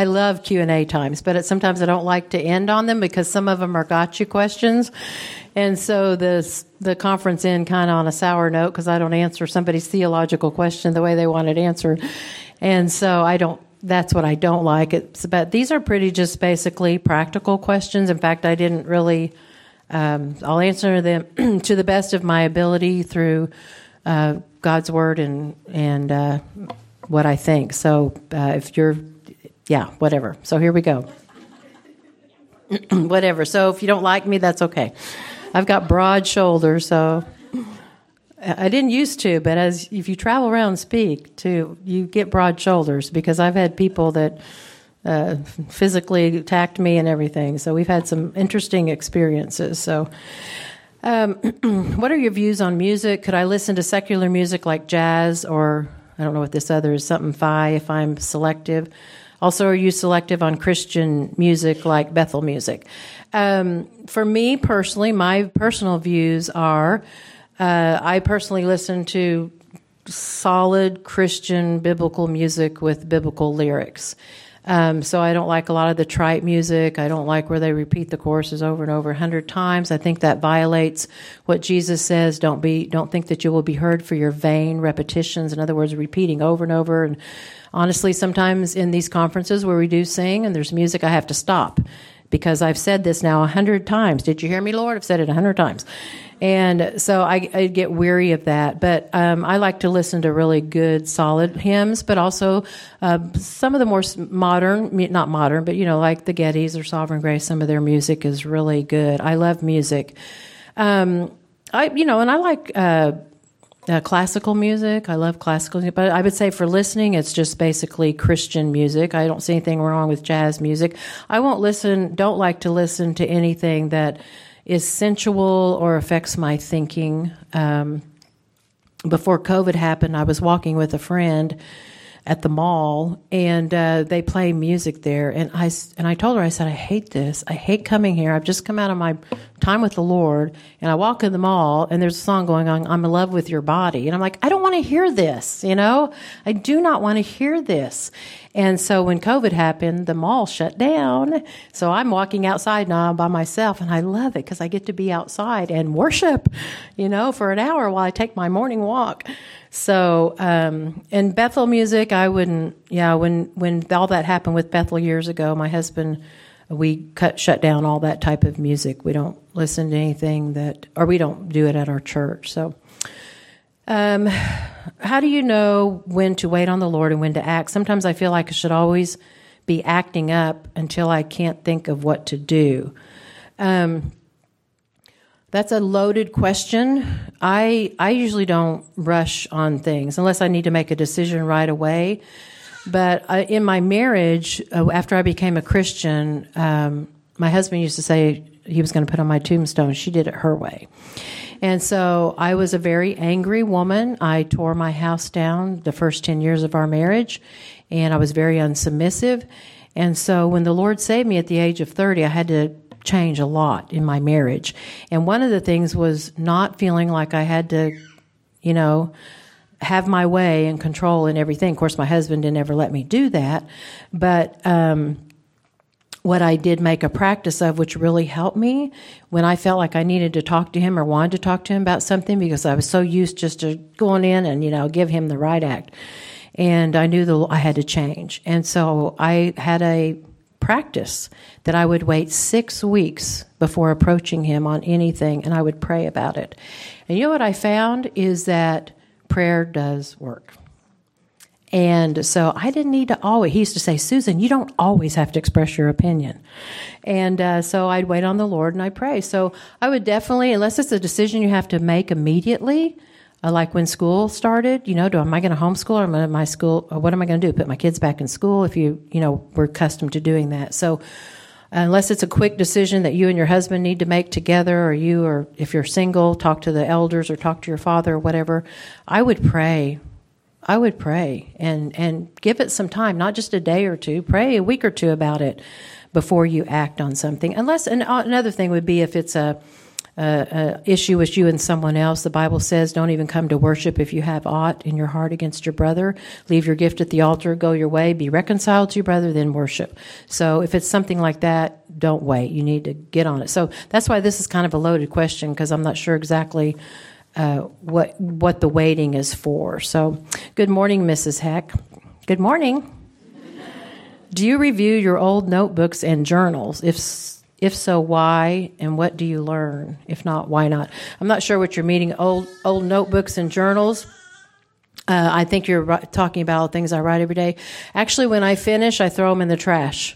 I love Q&A times, but sometimes I don't like to end on them because some of them are gotcha questions. And so the conference end kind of on a sour note because I don't answer somebody's theological question the way they want it answered. And so that's what I don't like. But these are pretty just basically practical questions. In fact, I didn't really, I'll answer them to the best of my ability through God's word and what I think. So whatever. So here we go. Whatever. So if you don't like me, that's okay. I've got broad shoulders, so I didn't used to, but if you travel around and speak, too, you get broad shoulders because I've had people that physically attacked me and everything. So we've had some interesting experiences. So what are your views on music? Could I listen to secular music like jazz or I don't know what this other is, something phi if I'm selective? Also, are you selective on Christian music like Bethel music? For me personally, my personal views are I personally listen to solid Christian biblical music with biblical lyrics. So I don't like a lot of the trite music. I don't like where they repeat the choruses over and over 100 times. I think that violates what Jesus says. Don't think that you will be heard for your vain repetitions. In other words, repeating over and over. And honestly, sometimes in these conferences where we do sing and there's music, I have to stop because I've said this now 100 times. Did you hear me, Lord? I've said it 100 times. And so I get weary of that. But I like to listen to really good, solid hymns, but also some of the more modern, not modern, but, like the Gettys or Sovereign Grace, some of their music is really good. I love music. And I like classical music. I love classical music. But I would say for listening, it's just basically Christian music. I don't see anything wrong with jazz music. I don't like to listen to anything that is sensual or affects my thinking. Before COVID happened, I was walking with a friend at the mall, and they play music there. And I told her, I said, I hate this. I hate coming here. I've just come out of my time with the Lord, and I walk in the mall, and there's a song going on, I'm in love with your body. And I'm like, I don't want to hear this, I do not want to hear this. And so when COVID happened, the mall shut down. So I'm walking outside now by myself, and I love it because I get to be outside and worship, for an hour while I take my morning walk. So, and Bethel music, I wouldn't, when all that happened with Bethel years ago, my husband, we shut down all that type of music. We don't listen to anything or we don't do it at our church. So, how do you know when to wait on the Lord and when to act? Sometimes I feel like I should always be acting up until I can't think of what to do. That's a loaded question. I usually don't rush on things unless I need to make a decision right away. But in my marriage, after I became a Christian, my husband used to say he was going to put on my tombstone, she did it her way. And so I was a very angry woman. I tore my house down the first 10 years of our marriage, and I was very unsubmissive. And so when the Lord saved me at the age of 30, I had to change a lot in my marriage. And one of the things was not feeling like I had to, have my way and control and everything. Of course, my husband didn't ever let me do that. But what I did make a practice of, which really helped me, when I felt like I needed to talk to him or wanted to talk to him about something, because I was so used just to going in and, give him the right act. And I knew I had to change. And so I had a practice that I would wait 6 weeks before approaching him on anything, and I would pray about it. And you know what I found is that prayer does work. And so I didn't need to always, he used to say, Susan, you don't always have to express your opinion. And so I'd wait on the Lord and I'd pray. So I would definitely, unless it's a decision you have to make immediately, like when school started, am I going to homeschool or am I my school? Or what am I going to do? Put my kids back in school if we're accustomed to doing that. So unless it's a quick decision that you and your husband need to make together, or if you're single, talk to the elders or talk to your father or whatever, I would pray and give it some time, not just a day or two. Pray a week or two about it before you act on something. Another thing would be if it's a issue with you and someone else, the Bible says, don't even come to worship if you have aught in your heart against your brother. Leave your gift at the altar, go your way, be reconciled to your brother, then worship. So if it's something like that, don't wait. You need to get on it. So that's why this is kind of a loaded question, because I'm not sure exactly what the waiting is for. So good morning, Mrs. Heck. Good morning. Do you review your old notebooks and journals? If so, why, and what do you learn? If not, why not? I'm not sure what you're meaning, old notebooks and journals. I think you're talking about things I write every day. Actually, when I finish, I throw them in the trash.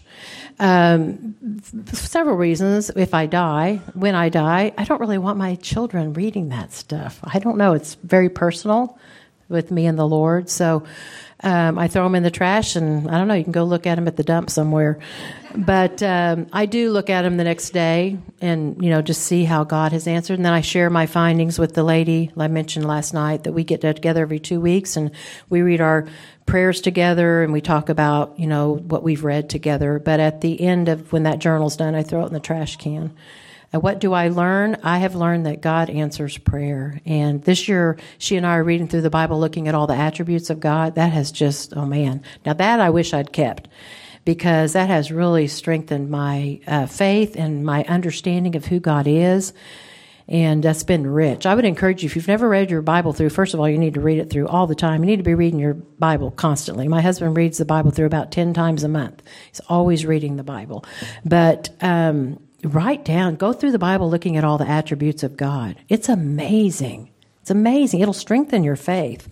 Several reasons. When I die, I don't really want my children reading that stuff. I don't know. It's very personal with me and the Lord. So I throw them in the trash, and I don't know, you can go look at them at the dump somewhere. But I do look at them the next day and, just see how God has answered. And then I share my findings with the lady I mentioned last night, that we get together every 2 weeks, and we read our prayers together, and we talk about, what we've read together. But at the end of when that journal's done, I throw it in the trash can. What do I learn? I have learned that God answers prayer. And this year, she and I are reading through the Bible, looking at all the attributes of God. That has just, oh man. Now that I wish I'd kept, because that has really strengthened my faith and my understanding of who God is. And that's been rich. I would encourage you, if you've never read your Bible through, first of all, you need to read it through all the time. You need to be reading your Bible constantly. My husband reads the Bible through about 10 times a month. He's always reading the Bible. But write down, go through the Bible looking at all the attributes of God. It's amazing. It's amazing. It'll strengthen your faith.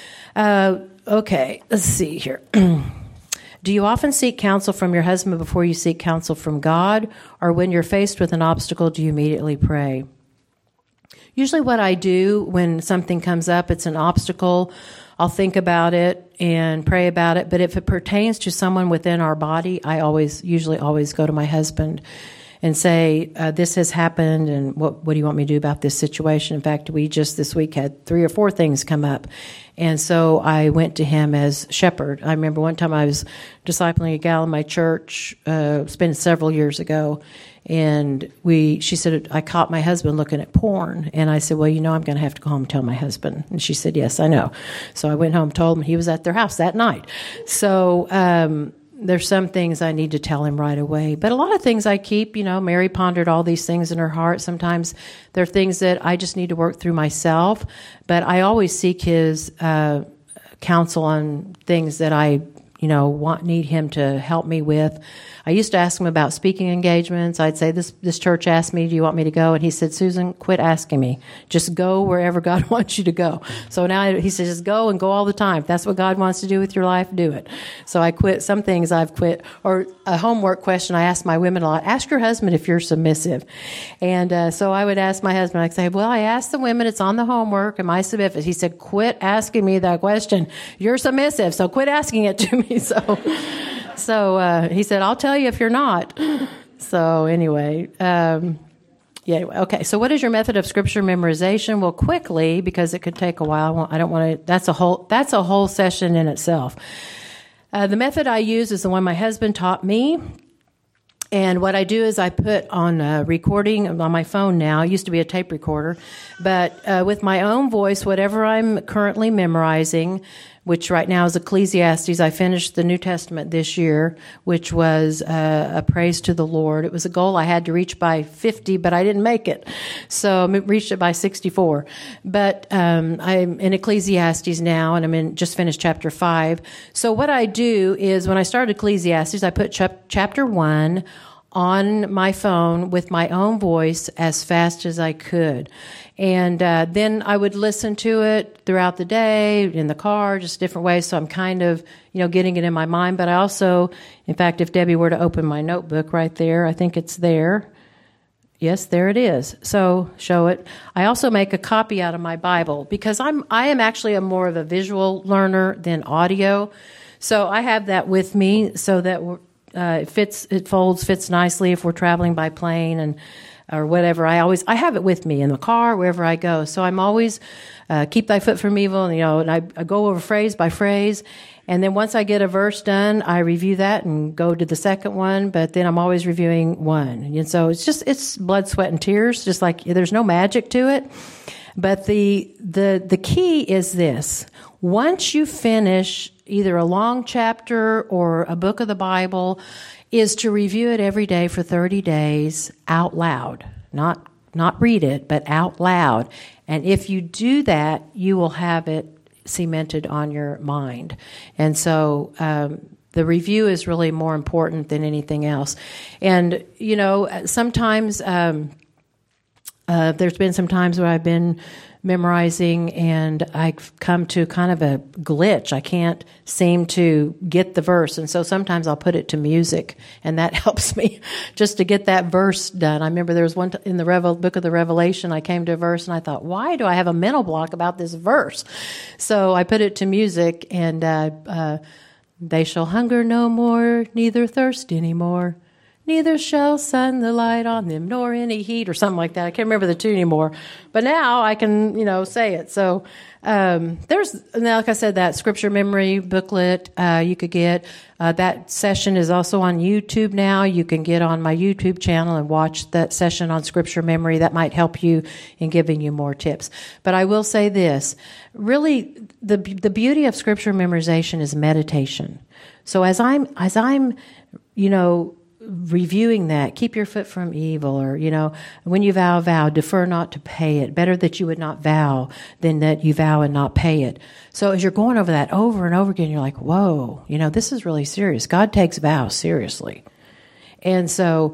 Okay, let's see here. Do you often seek counsel from your husband before you seek counsel from God? Or when you're faced with an obstacle, do you immediately pray? Usually what I do when something comes up, it's an obstacle, I'll think about it and pray about it. But if it pertains to someone within our body, I usually always go to my husband and say, this has happened, and what do you want me to do about this situation? In fact, we just this week had 3 or 4 things come up. And so I went to him as shepherd. I remember one time I was discipling a gal in my church, it's been several years ago, and she said, I caught my husband looking at porn. And I said, well, I'm going to have to go home and tell my husband. And she said, yes, I know. So I went home, told him, he was at their house that night. So, there's some things I need to tell him right away. But a lot of things I keep, Mary pondered all these things in her heart. Sometimes there are things that I just need to work through myself. But I always seek his counsel on things that I, need him to help me with. I used to ask him about speaking engagements. I'd say, this church asked me, do you want me to go? And he said, Susan, quit asking me. Just go wherever God wants you to go. So now he says, just go and go all the time. If that's what God wants to do with your life, do it. So I quit. Some things I've quit. Or a homework question I ask my women a lot, ask your husband if you're submissive. And so I would ask my husband, I'd say, well, I asked the women, it's on the homework, am I submissive? He said, quit asking me that question. You're submissive, so quit asking it to me. So he said, I'll tell you if you're not. So anyway, okay. So what is your method of scripture memorization? Well, quickly, because it could take a while. I don't want to, that's a whole session in itself. The method I use is the one my husband taught me. And what I do is I put on a recording on my phone now. It used to be a tape recorder. But with my own voice, whatever I'm currently memorizing, which right now is Ecclesiastes. I finished the New Testament this year, which was a praise to the Lord. It was a goal I had to reach by 50, but I didn't make it. So I reached it by 64. But I'm in Ecclesiastes now, and just finished chapter 5. So what I do is when I started Ecclesiastes, I put chapter 1 on my phone with my own voice as fast as I could. And then I would listen to it throughout the day, in the car, just different ways. So I'm kind of, getting it in my mind. But I also, in fact, if Debbie were to open my notebook right there, I think it's there. Yes, there it is. So show it. I also make a copy out of my Bible because I am actually more of a visual learner than audio. So I have that with me so that it fits nicely if we're traveling by plane or whatever. I have it with me in the car, wherever I go. So I'm always, keep thy foot from evil, and I go over phrase by phrase. And then once I get a verse done, I review that and go to the second one, but then I'm always reviewing one. And so it's blood, sweat, and tears, just like there's no magic to it. But the key is this. Once you finish either a long chapter or a book of the Bible, is to review it every day for 30 days out loud. Not read it, but out loud. And if you do that, you will have it cemented on your mind. And so the review is really more important than anything else. And, sometimes there's been some times where I've been memorizing and I've come to kind of a glitch. I can't seem to get the verse. And so sometimes I'll put it to music, and that helps me just to get that verse done. I remember there was one in the book of the Revelation, I came to a verse and I thought, why do I have a mental block about this verse? So I put it to music, and they shall hunger no more, neither thirst any more. Neither shall sun the light on them, nor any heat, or something like that. I can't remember the tune anymore. But now I can, say it. So there's, like I said, that scripture memory booklet you could get. That session is also on YouTube now. You can get on my YouTube channel and watch that session on scripture memory. That might help you in giving you more tips. But I will say this. Really, the beauty of scripture memorization is meditation. So as I'm reviewing that, keep your foot from evil, or, when you vow, defer not to pay it. Better that you would not vow than that you vow and not pay it. So as you're going over that over and over again, you're like, whoa, this is really serious. God takes vows seriously. And so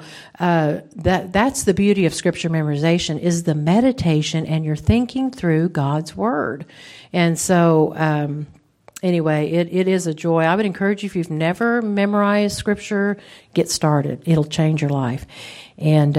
that's the beauty of scripture memorization, is the meditation, and you're thinking through God's word. And so anyway, it is a joy. I would encourage you, if you've never memorized scripture, get started. It'll change your life. And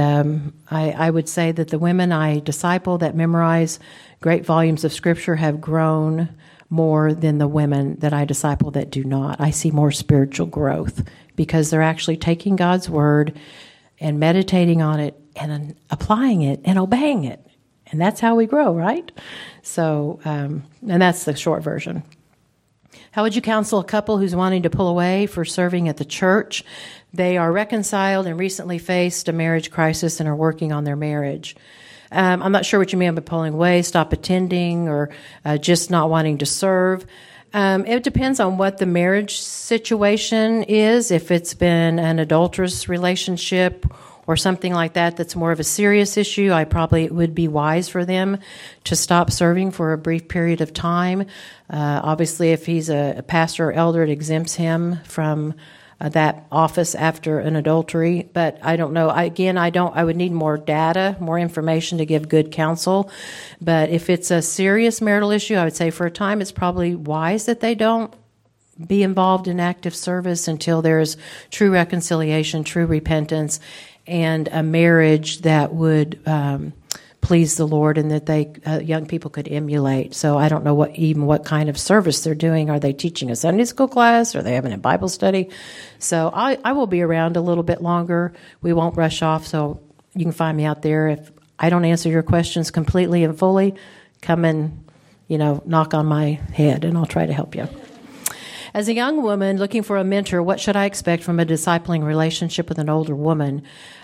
I would say that the women I disciple that memorize great volumes of scripture have grown more than the women that I disciple that do not. I see more spiritual growth because they're actually taking God's word and meditating on it and then applying it and obeying it. And that's how we grow, right? So, and that's the short version. How would you counsel a couple who's wanting to pull away for serving at the church? They are reconciled and recently faced a marriage crisis and are working on their marriage. I'm not sure what you mean by pulling away, stop attending, or just not wanting to serve. It depends on what the marriage situation is. If it's been an adulterous relationship or something like that that's more of a serious issue, it would be wise for them to stop serving for a brief period of time. Obviously, if he's a pastor or elder, it exempts him from that office after an adultery. But I don't know. I would need more data, more information to give good counsel. But if it's a serious marital issue, I would say for a time it's probably wise that they don't be involved in active service until there's true reconciliation, true repentance, and a marriage that would please the Lord, and that they young people could emulate. So I don't know what kind of service they're doing. Are they teaching a Sunday school class? Are they having a Bible study? So I will be around a little bit longer. We won't rush off, so you can find me out there. If I don't answer your questions completely and fully, come and knock on my head, and I'll try to help you. As a young woman looking for a mentor, what should I expect from a discipling relationship with an older woman?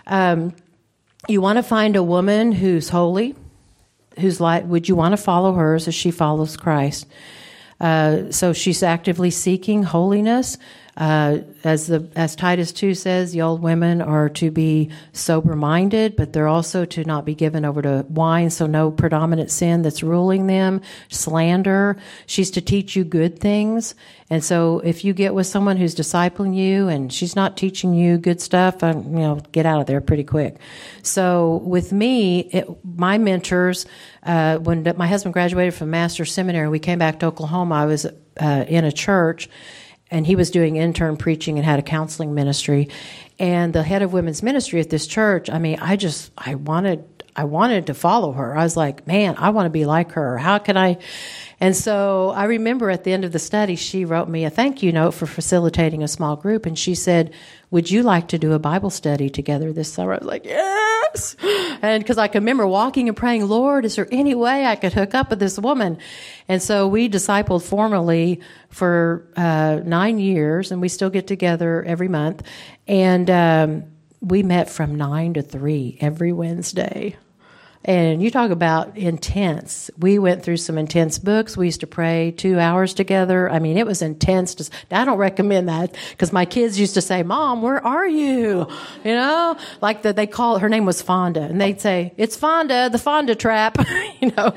You want to find a woman who's holy, would you want to follow hers as she follows Christ? So she's actively seeking holiness. As Titus 2 says, the old women are to be sober-minded, but they're also to not be given over to wine, so no predominant sin that's ruling them, slander. She's to teach you good things. And so if you get with someone who's discipling you and she's not teaching you good stuff, get out of there pretty quick. So with me, my mentors, when my husband graduated from Master's Seminary, we came back to Oklahoma. I was in a church, and he was doing intern preaching and had a counseling ministry. And the head of women's ministry at this church, I wanted to follow her. I was like, man, I want to be like her. How can I? And so I remember at the end of the study, she wrote me a thank you note for facilitating a small group. And she said, would you like to do a Bible study together this summer? I was like, yes. And because I can remember walking and praying, Lord, is there any way I could hook up with this woman? And so we discipled formally for 9 years, and we still get together every month. And we met from 9 to 3 every Wednesday. And you talk about intense. We went through some intense books. We used to pray 2 hours together. I mean, it was intense. I don't recommend that because my kids used to say, Mom, where are you? You know, like they call her name was Fonda, and they'd say, it's Fonda, the Fonda trap, you know.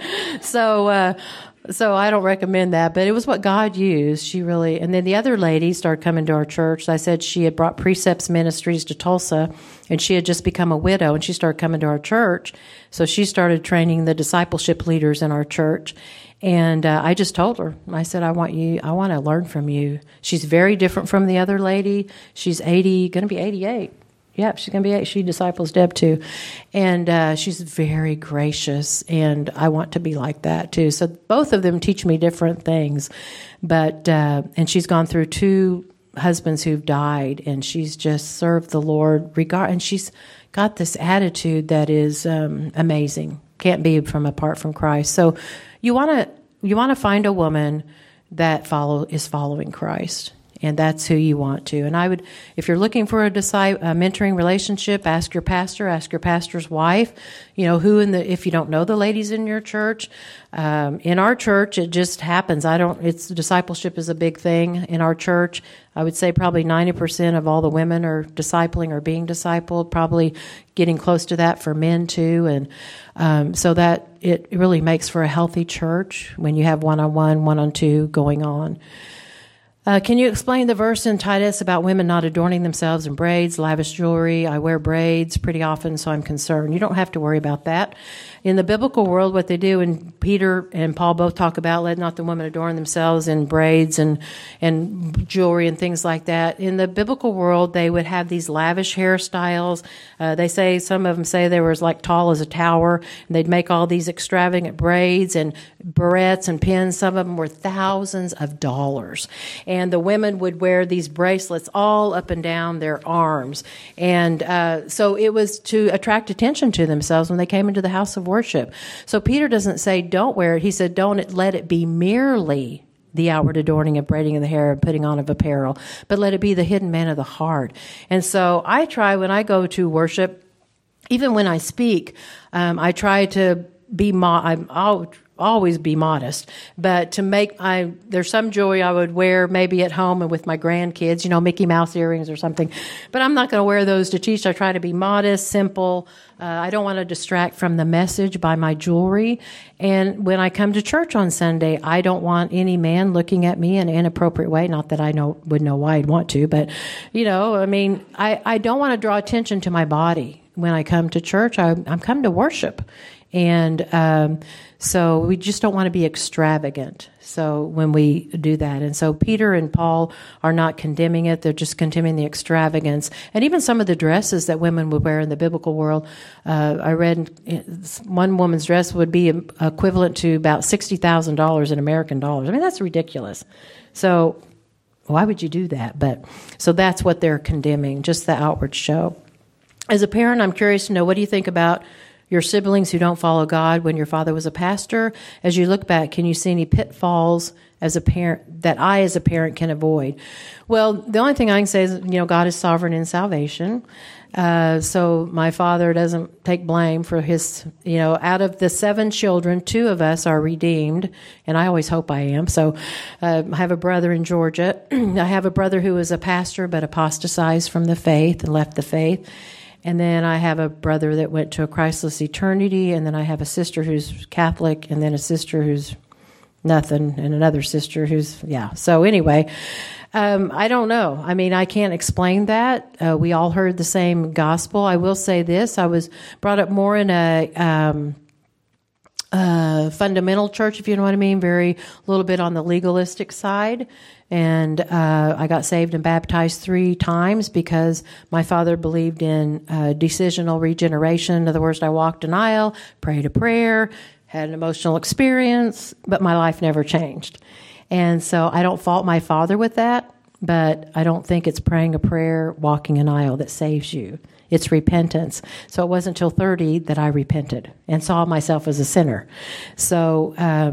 So I don't recommend that, but it was what God used. She really, and then the other lady started coming to our church. I said she had brought Precepts Ministries to Tulsa, and she had just become a widow, and she started coming to our church. So she started training the discipleship leaders in our church. And I just told her, I said, I want to learn from you. She's very different from the other lady. She's going to be 88. Yeah, she's going to be 8. She disciples Deb too. And she's very gracious, and I want to be like that too. So both of them teach me different things. But and she's gone through 2 husbands who've died, and she's just served the Lord and she's got this attitude that is amazing. Can't be apart from Christ. So you want to find a woman that is following Christ. And that's who you want to. And I would, if you're looking for a mentoring relationship, ask your pastor, ask your pastor's wife. You know, if you don't know the ladies in your church, in our church, it just happens. Discipleship is a big thing in our church. I would say probably 90% of all the women are discipling or being discipled, probably getting close to that for men too. And so that it really makes for a healthy church when you have one-on-one, one-on-two going on. Can you explain the verse in Titus about women not adorning themselves in braids, lavish jewelry? I wear braids pretty often, so I'm concerned. You don't have to worry about that. In the biblical world, what they do, and Peter and Paul both talk about, let not the women adorn themselves in braids and jewelry and things like that. In the biblical world, they would have these lavish hairstyles. Some of them say they were as like tall as a tower, and they'd make all these extravagant braids and barrettes and pins. Some of them were thousands of dollars. And the women would wear these bracelets all up and down their arms. And so it was to attract attention to themselves when they came into the house of worship. So Peter doesn't say don't wear it. He said don't let it be merely the outward adorning of braiding of the hair and putting on of apparel, but let it be the hidden man of the heart. And so I try when I go to worship, even when I speak, I try to be I'll always be modest, but there's some jewelry I would wear maybe at home and with my grandkids, you know, Mickey Mouse earrings or something, but I'm not going to wear those to teach. I try to be modest, simple. I don't want to distract from the message by my jewelry. And when I come to church on Sunday, I don't want any man looking at me in an inappropriate way. Not that I would know why I'd want to, but you know, I mean, I don't want to draw attention to my body when I come to church. I'm come to worship. And so we just don't want to be extravagant. So when we do that, and so Peter and Paul are not condemning it; they're just condemning the extravagance, and even some of the dresses that women would wear in the biblical world. I read one woman's dress would be equivalent to about $60,000 in American dollars. I mean, that's ridiculous. So why would you do that? But so that's what they're condemning, just the outward show. As a parent, I'm curious to know, what do you think about your siblings who don't follow God when your father was a pastor? As you look back, can you see any pitfalls as a parent that I as a parent can avoid? Well, the only thing I can say is, you know, God is sovereign in salvation. So my father doesn't take blame for his, you know, out of the 7 children, 2 of us are redeemed, and I always hope I am. So I have a brother in Georgia. I have a brother who was a pastor but apostatized from the faith and left the faith. And then I have a brother that went to a Christless eternity, and then I have a sister who's Catholic, and then a sister who's nothing, and another sister who's, yeah. So anyway, I don't know. I mean, I can't explain that. We all heard the same gospel. I will say this. I was brought up more in a fundamental church, if you know what I mean, a little bit on the legalistic side. And I got saved and baptized 3 times because my father believed in decisional regeneration. In other words, I walked an aisle, prayed a prayer, had an emotional experience, but my life never changed. And so I don't fault my father with that, but I don't think it's praying a prayer, walking an aisle that saves you. It's repentance. So it wasn't until 30 that I repented and saw myself as a sinner. So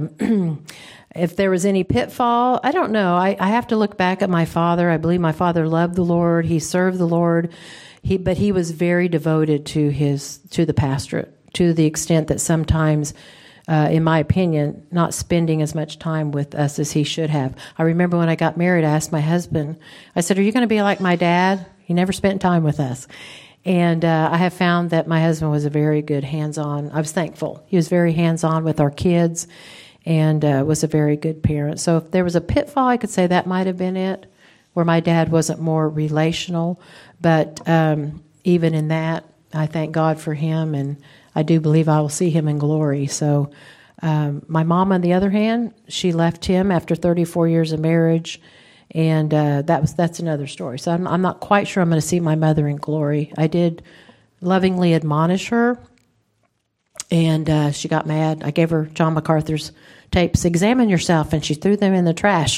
if there was any pitfall, I don't know. I have to look back at my father. I believe my father loved the Lord. He served the Lord. But he was very devoted to the pastorate, to the extent that sometimes, in my opinion, not spending as much time with us as he should have. I remember when I got married, I asked my husband, I said, "Are you going to be like my dad? He never spent time with us." And I have found that my husband was a very good hands-on. I was thankful. He was very hands-on with our kids and was a very good parent. So if there was a pitfall, I could say that might have been it, where my dad wasn't more relational. But even in that, I thank God for him, and I do believe I will see him in glory. So my mom, on the other hand, she left him after 34 years of marriage, and that's another story. So I'm not quite sure I'm going to see my mother in glory. I did lovingly admonish her, and she got mad. I gave her John MacArthur's tapes, "Examine yourself," and she threw them in the trash.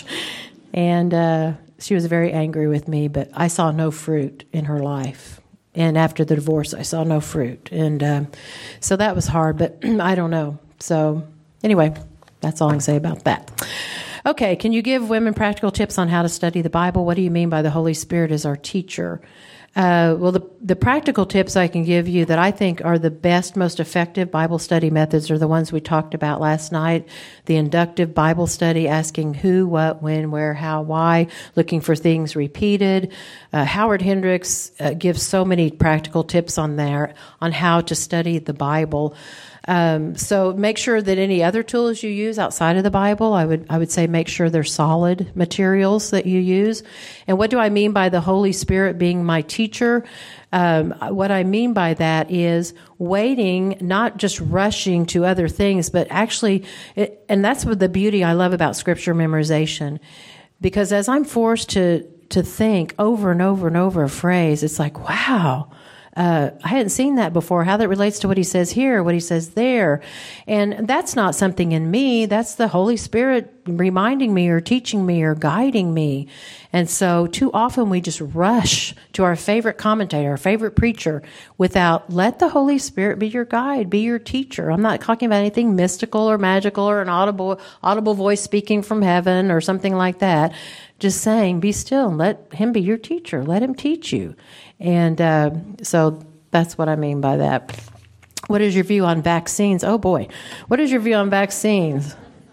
And she was very angry with me, but I saw no fruit in her life. And after the divorce, I saw no fruit. And so that was hard, but I don't know. So anyway, that's all I can say about that. Okay, can you give women practical tips on how to study the Bible? What do you mean by the Holy Spirit as our teacher? Well, the practical tips I can give you that I think are the best, most effective Bible study methods are the ones we talked about last night. The inductive Bible study, asking who, what, when, where, how, why, looking for things repeated. Howard Hendricks gives so many practical tips on there on how to study the Bible. So make sure that any other tools you use outside of the Bible, I would say make sure they're solid materials that you use. And what do I mean by the Holy Spirit being my teacher? What I mean by that is waiting, not just rushing to other things, but actually, and that's what the beauty I love about scripture memorization. Because as I'm forced to think over and over and over a phrase, it's like, wow, I hadn't seen that before, how that relates to what he says here, what he says there. And that's not something in me. That's the Holy Spirit reminding me or teaching me or guiding me. And so too often we just rush to our favorite commentator, our favorite preacher, without let the Holy Spirit be your guide, be your teacher. I'm not talking about anything mystical or magical or an audible voice speaking from heaven or something like that. Just saying, be still and let him be your teacher. Let him teach you. And so that's what I mean by that. What is your view on vaccines? Oh, boy. What is your view on vaccines?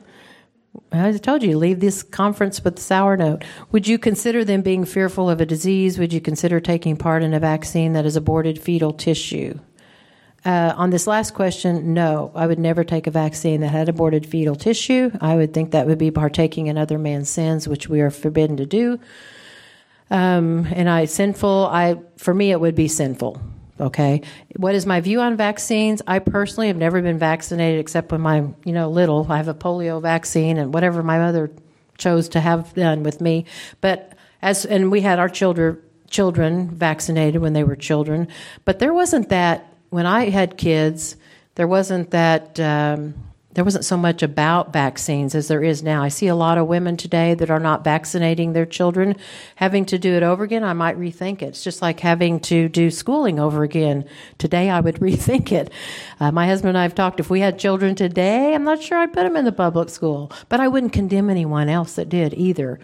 I told you, leave this conference with a sour note. Would you consider them being fearful of a disease? Would you consider taking part in a vaccine that has aborted fetal tissue? On this last question, no. I would never take a vaccine that had aborted fetal tissue. I would think that would be partaking in other man's sins, which we are forbidden to do. For me, it would be sinful. Okay. What is my view on vaccines? I personally have never been vaccinated except when I'm, little. I have a polio vaccine and whatever my mother chose to have done with me. And we had our children vaccinated when they were children. But there wasn't that, when I had kids, there wasn't so much about vaccines as there is now. I see a lot of women today that are not vaccinating their children. Having to do it over again, I might rethink it. It's just like having to do schooling over again. Today, I would rethink it. My husband and I have talked, if we had children today, I'm not sure I'd put them in the public school. But I wouldn't condemn anyone else that did either.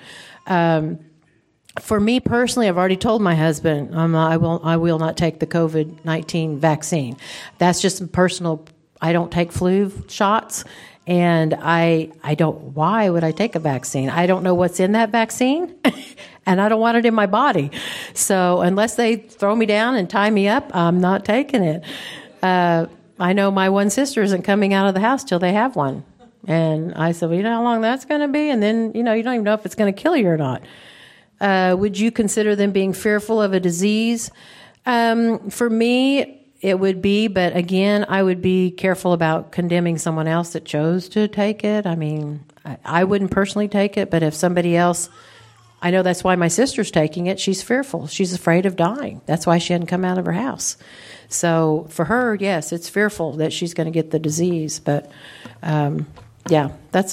For me personally, I've already told my husband I will not take the COVID-19 vaccine. That's just personal. I don't take flu shots, and I don't. Why would I take a vaccine? I don't know what's in that vaccine, and I don't want it in my body. So unless they throw me down and tie me up, I'm not taking it. I know my one sister isn't coming out of the house till they have one, and I said, well, you know how long that's going to be, and then you don't even know if it's going to kill you or not. Would you consider them being fearful of a disease? For me, it would be, but again, I would be careful about condemning someone else that chose to take it. I mean, I wouldn't personally take it, but if somebody else I know that's why my sister's taking it. She's fearful. She's afraid of dying. That's why she hadn't come out of her house. So for her, yes, it's fearful that she's going to get the disease. But yeah, those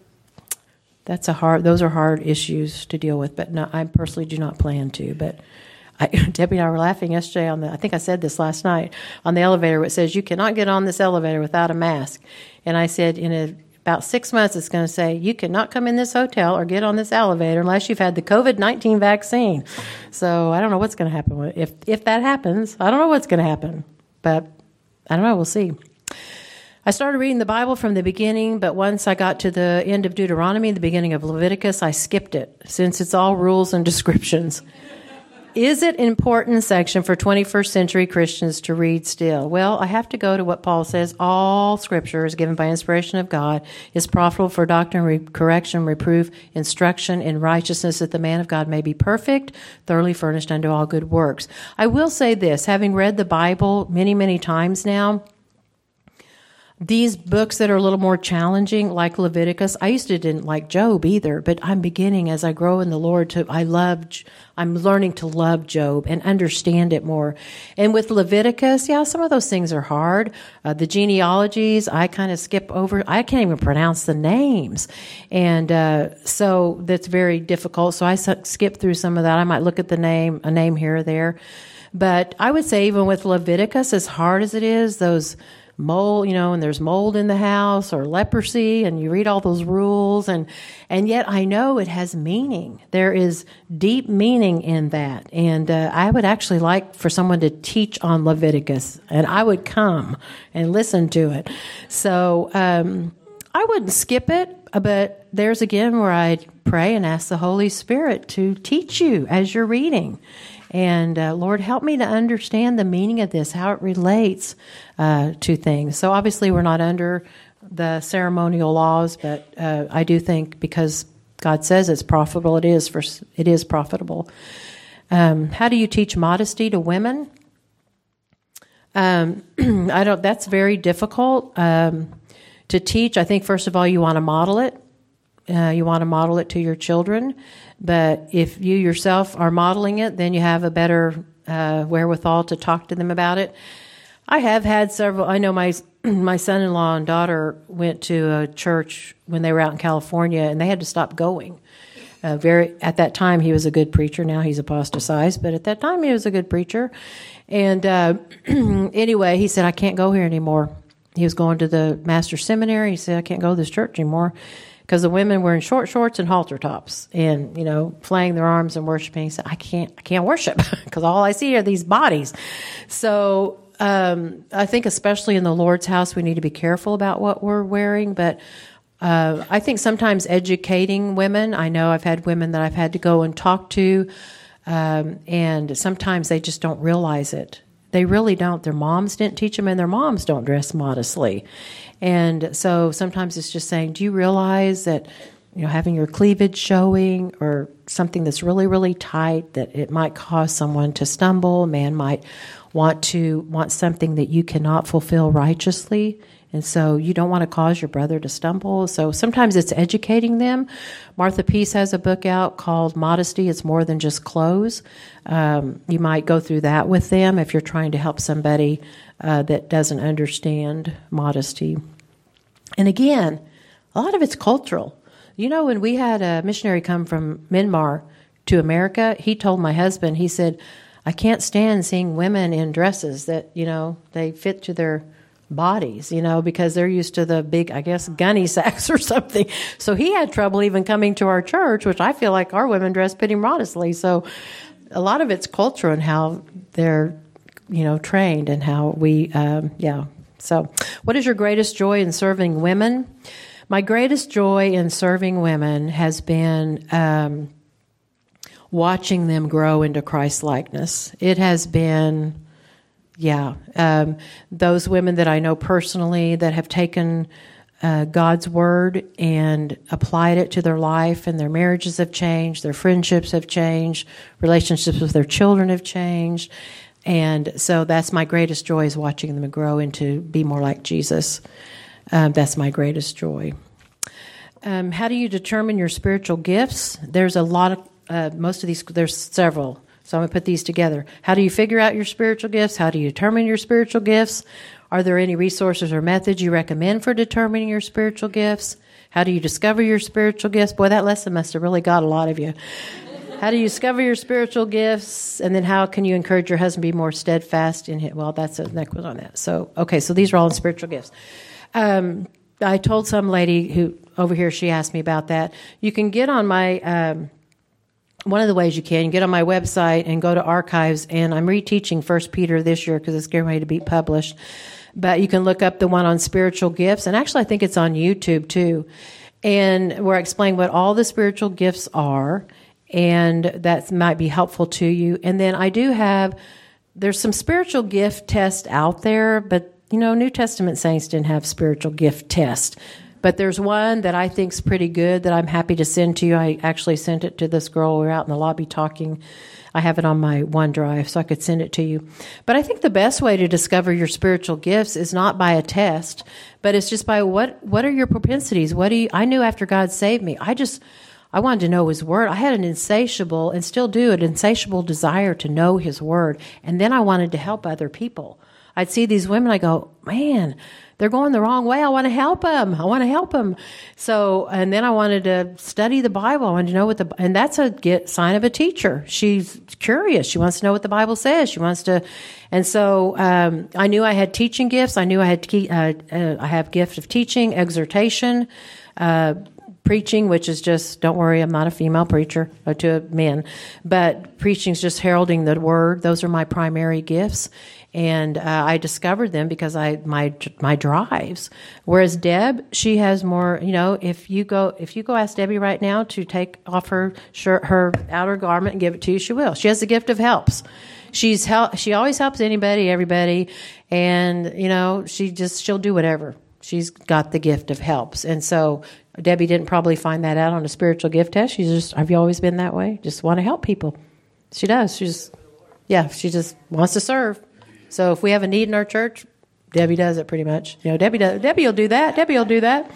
are hard issues to deal with. But no, I personally do not plan to. But Debbie and I were laughing yesterday I think I said this last night, on the elevator. It says you cannot get on this elevator without a mask. And I said about 6 months, it's going to say, you cannot come in this hotel or get on this elevator unless you've had the COVID-19 vaccine. So I don't know what's going to happen. If that happens, I don't know what's going to happen. But I don't know. We'll see. I started reading the Bible from the beginning, but once I got to the end of Deuteronomy, the beginning of Leviticus, I skipped it, since it's all rules and descriptions. Is it an important section for 21st century Christians to read still? Well, I have to go to what Paul says. All Scripture is given by inspiration of God, is profitable for doctrine, correction, reproof, instruction in righteousness, that the man of God may be perfect, thoroughly furnished unto all good works. I will say this, having read the Bible many, many times now, these books that are a little more challenging, like Leviticus, I used to didn't like Job either, but I'm beginning, as I grow in the Lord, I'm learning to love Job and understand it more. And with Leviticus, yeah, some of those things are hard. The genealogies, I kind of skip over. I can't even pronounce the names. And so that's very difficult. So I skip through some of that. I might look at a name here or there. But I would say even with Leviticus, as hard as it is, those mold, and there's mold in the house or leprosy, and you read all those rules, and yet I know it has meaning. There is deep meaning in that. And I would actually like for someone to teach on Leviticus, and I would come and listen to it. So I wouldn't skip it, but there's again where I pray and ask the Holy Spirit to teach you as you're reading. And Lord, help me to understand the meaning of this, how it relates to things. So obviously we're not under the ceremonial laws, but I do think because God says it's profitable, it is profitable. How do you teach modesty to women? That's very difficult to teach. I think first of all you want to model it. You want to model it to your children. But if you yourself are modeling it, then you have a better wherewithal to talk to them about it. I have had several. I know my son-in-law and daughter went to a church when they were out in California, and they had to stop going. At that time, he was a good preacher. Now he's apostatized, but at that time, he was a good preacher. And anyway, he said, I can't go here anymore. He was going to the master's seminary. He said, I can't go to this church anymore. Because the women were in short shorts and halter tops and, flaying their arms and worshiping. He said, I can't worship because all I see are these bodies. So I think especially in the Lord's house, we need to be careful about what we're wearing. But I think sometimes educating women, I know I've had women that I've had to go and talk to, and sometimes they just don't realize it. They really don't. Their moms didn't teach them, and their moms don't dress modestly. And so sometimes it's just saying, do you realize that, having your cleavage showing or something that's really, really tight, that it might cause someone to stumble? A man might want something that you cannot fulfill righteously. And so you don't want to cause your brother to stumble. So sometimes it's educating them. Martha Peace has a book out called Modesty. It's more than just clothes. You might go through that with them if you're trying to help somebody that doesn't understand modesty. And again, a lot of it's cultural. When we had a missionary come from Myanmar to America, he told my husband, he said, I can't stand seeing women in dresses that, they fit to their bodies, because they're used to the big, I guess, gunny sacks or something. So he had trouble even coming to our church, which I feel like our women dress pretty modestly. So a lot of it's culture and how they're, trained and how we, So what is your greatest joy in serving women? My greatest joy in serving women has been watching them grow into Christ-likeness. It has been... those women that I know personally that have taken God's word and applied it to their life, and their marriages have changed, their friendships have changed, relationships with their children have changed. And so that's my greatest joy, is watching them grow into be more like Jesus. That's my greatest joy. How do you determine your spiritual gifts? There's a lot most of these, there's several. So I'm going to put these together. How do you figure out your spiritual gifts? How do you determine your spiritual gifts? Are there any resources or methods you recommend for determining your spiritual gifts? How do you discover your spiritual gifts? Boy, that lesson must have really got a lot of you. How do you discover your spiritual gifts? And then how can you encourage your husband to be more steadfast in him? Well, that's a next one on that. So, okay, so these are all in spiritual gifts. I told some lady who over here, she asked me about that. You can get on my... one of the ways you can get on my website and go to archives, and I'm reteaching 1 Peter this year because it's getting ready to be published. But you can look up the one on spiritual gifts, and actually I think it's on YouTube too, and where I explain what all the spiritual gifts are, and that might be helpful to you. And then I do there's some spiritual gift tests out there, but New Testament saints didn't have spiritual gift tests. But there's one that I think's pretty good that I'm happy to send to you. I actually sent it to this girl. We were out in the lobby talking. I have it on my OneDrive, so I could send it to you. But I think the best way to discover your spiritual gifts is not by a test, but it's just by what are your propensities? I knew after God saved me, I wanted to know His Word. I had an insatiable, and still do, an insatiable desire to know His Word. And then I wanted to help other people. I'd see these women, I go, man, they're going the wrong way. I want to help them. So, and then I wanted to study the Bible. I wanted to know and that's a sign of a teacher. She's curious. She wants to know what the Bible says. She wants to, and so, I knew I had teaching gifts. I knew I have gift of teaching, exhortation, preaching, which is just, don't worry, I'm not a female preacher to men, but preaching is just heralding the word. Those are my primary gifts. And I discovered them because my drives. Whereas Deb, she has more. If you go ask Debbie right now to take off her shirt, her outer garment, and give it to you, she will. She has the gift of helps. She always helps anybody, everybody, and she'll do whatever. She's got the gift of helps, and so Debbie didn't probably find that out on a spiritual gift test. Have you always been that way? Just want to help people. She does. She just wants to serve. So if we have a need in our church, Debbie does it pretty much. Debbie will do that. Debbie will do that.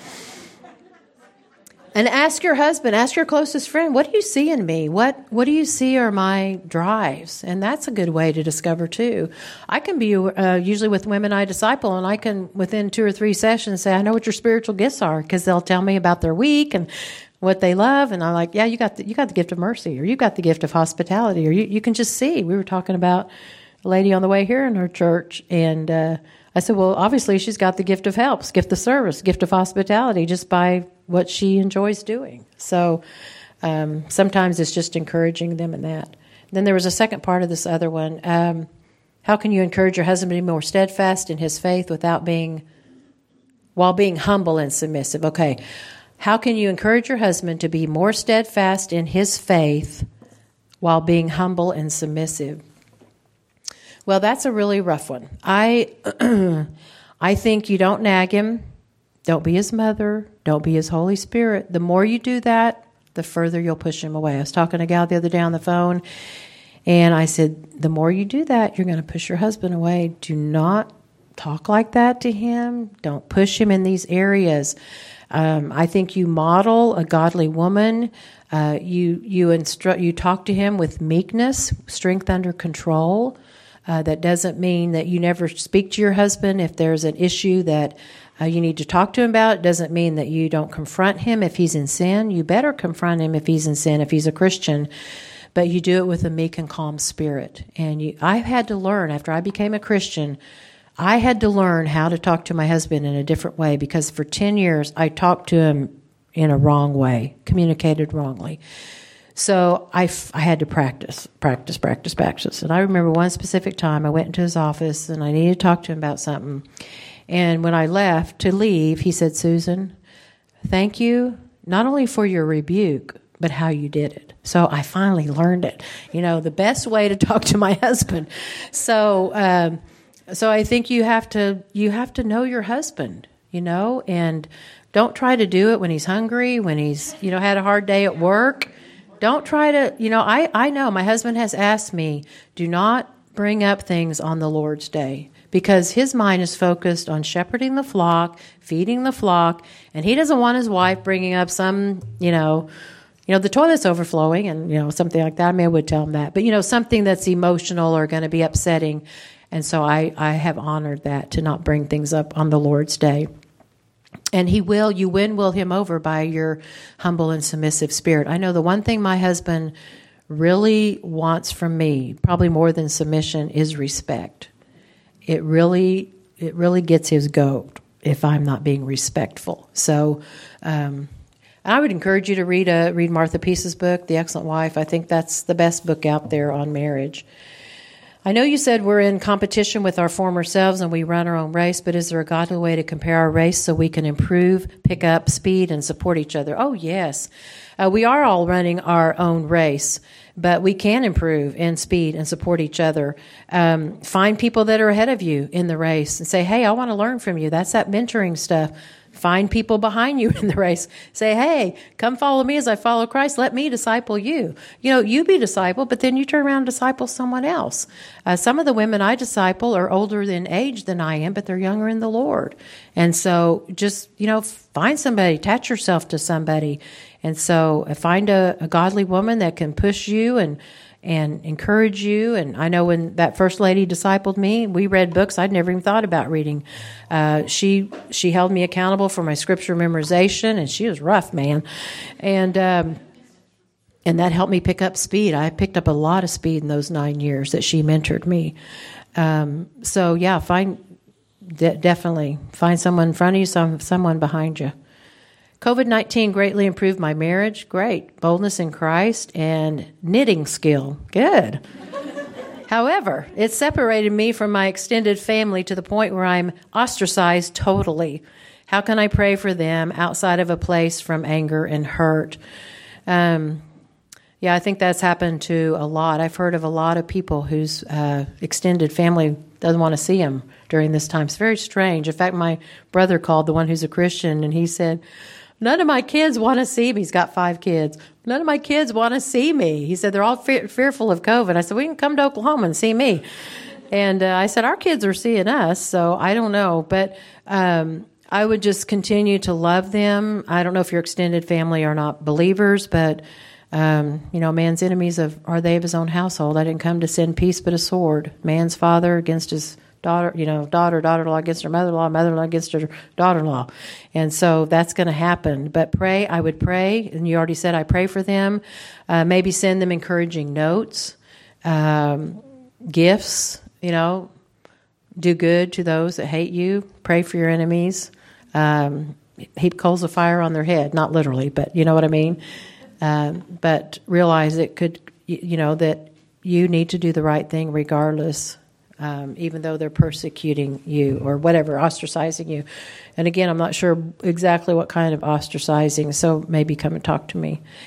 And ask your husband, ask your closest friend, what do you see in me? What do you see are my drives? And that's a good way to discover too. I can be usually with women I disciple, and I can within 2 or 3 sessions say, I know what your spiritual gifts are, because they'll tell me about their week and what they love, and I'm like, yeah, you got the gift of mercy, or you got the gift of hospitality, or you can just see. We were talking about a lady on the way here in her church, and I said, well, obviously she's got the gift of helps, gift of service, gift of hospitality, just by what she enjoys doing. So sometimes it's just encouraging them in that. Then there was a second part of this other one. How can you encourage your husband to be more steadfast in his faith while being humble and submissive? Okay. How can you encourage your husband to be more steadfast in his faith while being humble and submissive? Well, that's a really rough one. I think you don't nag him. Don't be his mother. Don't be his Holy Spirit. The more you do that, the further you'll push him away. I was talking to a gal the other day on the phone, and I said, the more you do that, you're going to push your husband away. Do not talk like that to him. Don't push him in these areas. I think you model a godly woman. You talk to him with meekness, strength under control. That doesn't mean that you never speak to your husband if there's an issue that you need to talk to him about. It doesn't mean that you don't confront him if he's in sin. You better confront him if he's in sin, if he's a Christian. But you do it with a meek and calm spirit. And I've had to learn, after I became a Christian, I had to learn how to talk to my husband in a different way, because for 10 years I talked to him in a wrong way, communicated wrongly. So I had to practice. And I remember one specific time I went into his office and I needed to talk to him about something. And when I left to leave, he said, Susan, thank you not only for your rebuke, but how you did it. So I finally learned it, the best way to talk to my husband. So I think you have to know your husband, and don't try to do it when he's hungry, when he's, had a hard day at work. Don't try to, I know my husband has asked me, do not bring up things on the Lord's day, because his mind is focused on shepherding the flock, feeding the flock, and he doesn't want his wife bringing up some, the toilet's overflowing and, something like that. I mean, I would tell them that. But, something that's emotional or going to be upsetting. And so I have honored that, to not bring things up on the Lord's day. And you will him over by your humble and submissive spirit. I know the one thing my husband really wants from me, probably more than submission, is respect. It really gets his goat if I'm not being respectful. So I would encourage you to read Martha Peace's book, The Excellent Wife. I think that's the best book out there on marriage. I know you said we're in competition with our former selves and we run our own race, but is there a godly way to compare our race so we can improve, pick up speed, and support each other? Oh, yes. We are all running our own race, but we can improve in speed and support each other. Find people that are ahead of you in the race and say, hey, I want to learn from you. That's that mentoring stuff. Find people behind you in the race. Say, hey, come follow me as I follow Christ. Let me disciple you. You be discipled, but then you turn around and disciple someone else. Some of the women I disciple are older in age than I am, but they're younger in the Lord. And so just, find somebody, attach yourself to somebody. And so find a godly woman that can push you and encourage you. And I know when that first lady discipled me, we read books I'd never even thought about reading. She held me accountable for my scripture memorization, and she was rough, man. And that helped me pick up speed. I picked up a lot of speed in those 9 years that she mentored me. So yeah, definitely find someone in front of you, someone behind you. COVID-19 greatly improved my marriage. Great. Boldness in Christ and knitting skill. Good. However, it separated me from my extended family to the point where I'm ostracized totally. How can I pray for them outside of a place from anger and hurt? Yeah, I think that's happened to a lot. I've heard of a lot of people whose extended family doesn't want to see them during this time. It's very strange. In fact, my brother called, the one who's a Christian, and he said, none of my kids want to see me. He's got 5 kids. None of my kids want to see me. He said, they're all fearful of COVID. I said, well, you can come to Oklahoma and see me. And I said, our kids are seeing us, so I don't know. But I would just continue to love them. I don't know if your extended family are not believers, but, man's enemies are they of his own household. I didn't come to send peace but a sword. Man's father against his daughter, daughter-in-law against her mother-in-law, mother-in-law against her daughter-in-law. And so that's going to happen. But I would pray, and you already said I pray for them. Maybe send them encouraging notes, gifts, do good to those that hate you, pray for your enemies, heap coals of fire on their head, not literally, but you know what I mean? But realize it could, that you need to do the right thing regardless, even though they're persecuting you or whatever, ostracizing you. And again, I'm not sure exactly what kind of ostracizing, so maybe come and talk to me.